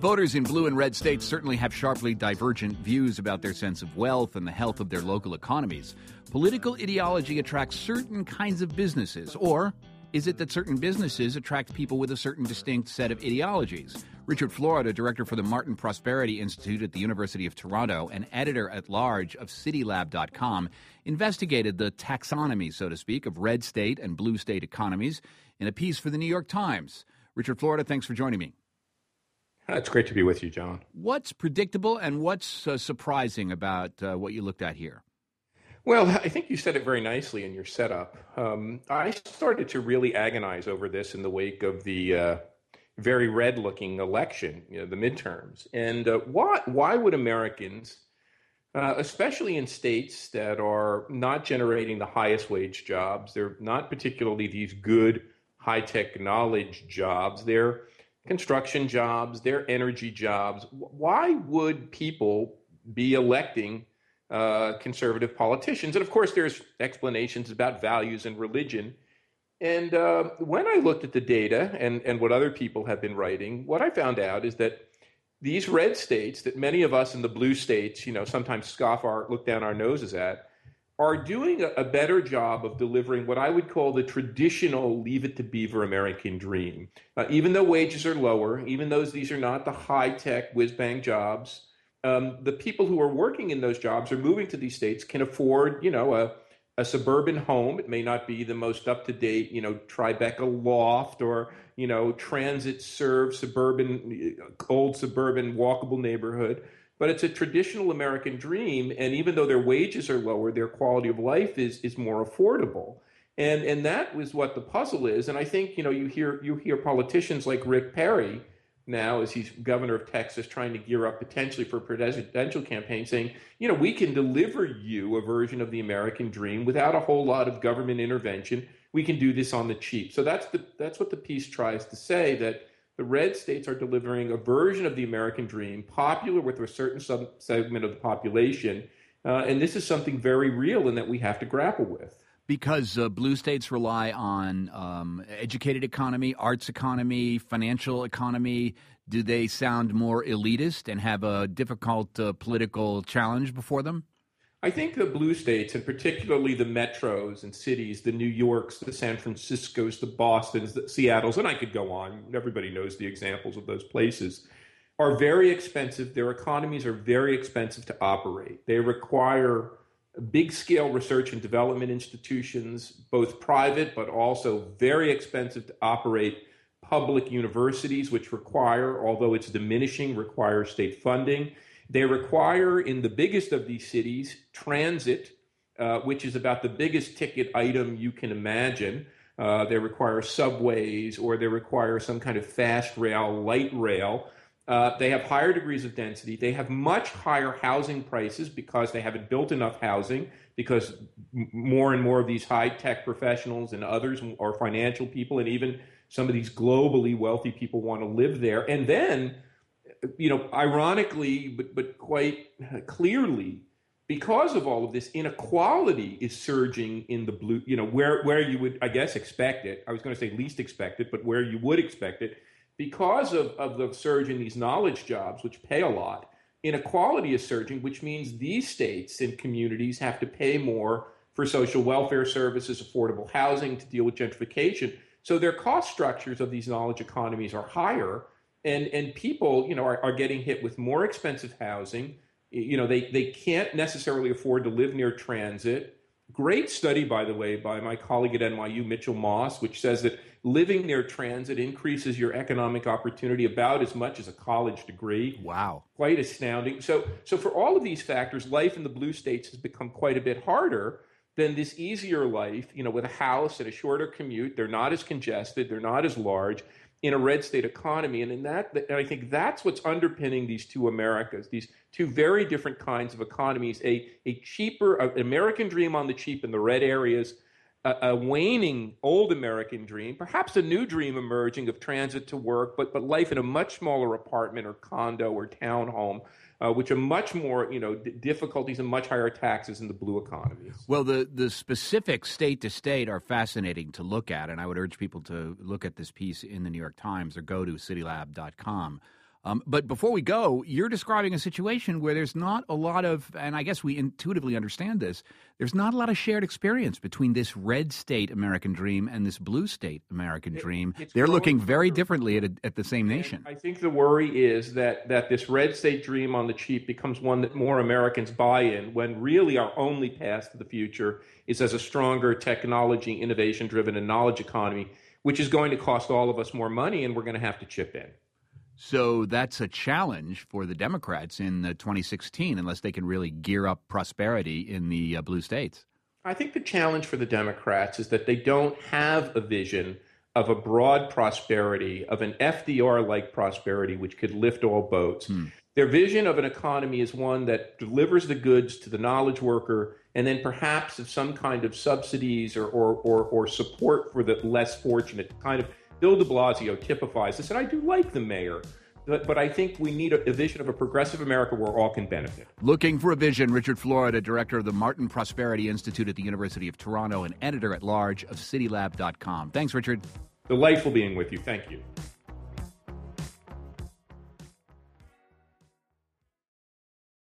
Voters in blue and red states certainly have sharply divergent views about their sense of wealth and the health of their local economies. Political ideology attracts certain kinds of businesses, or is it that certain businesses attract people with a certain distinct set of ideologies? Richard Florida, director for the Martin Prosperity Institute at the University of Toronto and editor-at-large of CityLab.com, investigated the taxonomy, so to speak, of red state and blue state economies in a piece for the New York Times. Richard Florida, thanks for joining me. It's great to be with you, John. What's predictable and what's surprising about what you looked at here? Well, I think you said it very nicely in your setup. I started to really agonize over this in the wake of the very red-looking election, the midterms. And why would Americans, especially in states that are not generating the highest wage jobs, they're not particularly these good high-tech knowledge jobs, they're construction jobs, they're energy jobs, why would people be electing conservative politicians? And of course, there's explanations about values and religion. And when I looked at the data and what other people have been writing, what I found out is that these red states that many of us in the blue states, sometimes look down our noses at, are doing a better job of delivering what I would call the traditional Leave It to Beaver American dream. Even though wages are lower, even though these are not the high-tech whiz-bang jobs, the people who are working in those jobs or moving to these states can afford, a suburban home. It may not be the most up-to-date, Tribeca loft or, transit-served old suburban walkable neighborhood. But it's a traditional American dream. And even though their wages are lower, their quality of life is more affordable. And that was what the puzzle is. And I think, you hear politicians like Rick Perry now, as he's governor of Texas, trying to gear up potentially for a presidential campaign, saying, we can deliver you a version of the American dream without a whole lot of government intervention. We can do this on the cheap. So that's what the piece tries to say, that the red states are delivering a version of the American dream, popular with a certain segment of the population. And this is something very real and that we have to grapple with. Because blue states rely on educated economy, arts economy, financial economy, do they sound more elitist and have a difficult political challenge before them? I think the blue states, and particularly the metros and cities, the New Yorks, the San Franciscos, the Bostons, the Seattles, and I could go on, everybody knows the examples of those places, are very expensive. Their economies are very expensive to operate. They require big-scale research and development institutions, both private but also very expensive to operate public universities, which require, although it's diminishing, require state funding. They require, in the biggest of these cities, transit, which is about the biggest ticket item you can imagine. They require subways, or they require some kind of fast rail, light rail. They have higher degrees of density. They have much higher housing prices because they haven't built enough housing, because more and more of these high-tech professionals and others, or financial people, and even some of these globally wealthy people want to live there. And then, ironically, but quite clearly, because of all of this, inequality is surging in the blue, where you would, I guess, expect it. I was going to say least expect it, but where you would expect it. Because of the surge in these knowledge jobs, which pay a lot, inequality is surging, which means these states and communities have to pay more for social welfare services, affordable housing, to deal with gentrification. So their cost structures of these knowledge economies are higher, and people, are getting hit with more expensive housing. They can't necessarily afford to live near transit. Great study, by the way, by my colleague at NYU, Mitchell Moss, which says that living near transit increases your economic opportunity about as much as a college degree. Wow. Quite astounding. So for all of these factors, life in the blue states has become quite a bit harder than this easier life, with a house and a shorter commute. They're not as congested. They're not as large in a red state economy. And I think that's what's underpinning these two Americas, these two very different kinds of economies, an American dream on the cheap in the red areas, a waning old American dream, perhaps a new dream emerging of transit to work, but life in a much smaller apartment or condo or townhome, which are much more, difficulties and much higher taxes in the blue economies. Well, the specifics state to state are fascinating to look at, and I would urge people to look at this piece in the New York Times or go to citylab.com. But before we go, you're describing a situation where there's not a lot of, and I guess we intuitively understand this, there's not a lot of shared experience between this red state American dream and this blue state American dream. They're looking very differently at the same nation. I think the worry is that this red state dream on the cheap becomes one that more Americans buy in, when really our only path to the future is as a stronger technology, innovation-driven, and knowledge economy, which is going to cost all of us more money, and we're going to have to chip in. So that's a challenge for the Democrats in 2016, unless they can really gear up prosperity in the blue states. I think the challenge for the Democrats is that they don't have a vision of a broad prosperity, of an FDR-like prosperity, which could lift all boats. Their vision of an economy is one that delivers the goods to the knowledge worker, and then perhaps of some kind of subsidies or support for the less fortunate. Kind of Bill de Blasio typifies this, and I do like the mayor, but I think we need a vision of a progressive America where all can benefit. Looking for a vision, Richard Florida, director of the Martin Prosperity Institute at the University of Toronto and editor-at-large of CityLab.com. Thanks, Richard. Delightful being with you. Thank you.